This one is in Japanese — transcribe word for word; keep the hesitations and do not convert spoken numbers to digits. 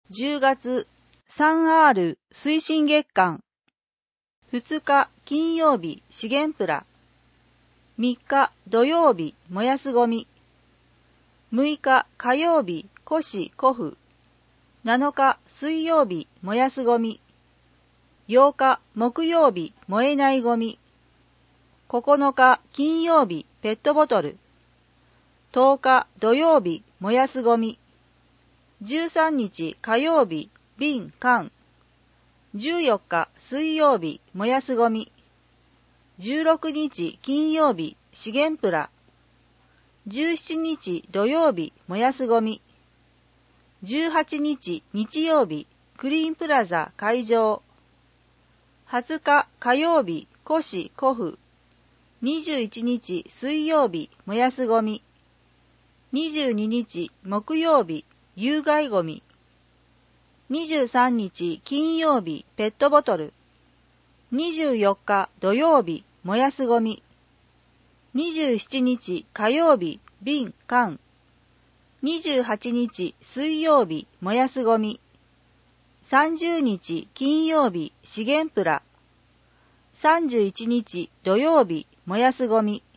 じゅうがつ スリーアール 推進月間。ふつか金曜日資源プラ。みっか土曜日燃やすゴミ。むいか火曜日古紙古布。なのか水曜日燃やすゴミ。ようか木曜日燃えないゴミ。ここのか金曜日ペットボトル。とおか土曜日燃やすゴミ。じゅうさんにち火曜日瓶缶。じゅうよっか水曜日燃やすゴミ。じゅうろくにち金曜日資源プラ。じゅうしちにち土曜日燃やすゴミ。じゅうはちにち日曜日クリーンプラザ会場。はつか火曜日古紙古布。にじゅういちにち水曜日燃やすゴミ。にじゅうににち木曜日有害ゴミ。にじゅうさんにち金曜日ペットボトル。にじゅうよっか土曜日燃やすゴミ。にじゅうしちにち火曜日瓶缶。にじゅうはちにち水曜日燃やすゴミ。さんじゅうにち金曜日資源プラ。さんじゅういちにち土曜日燃やすゴミ。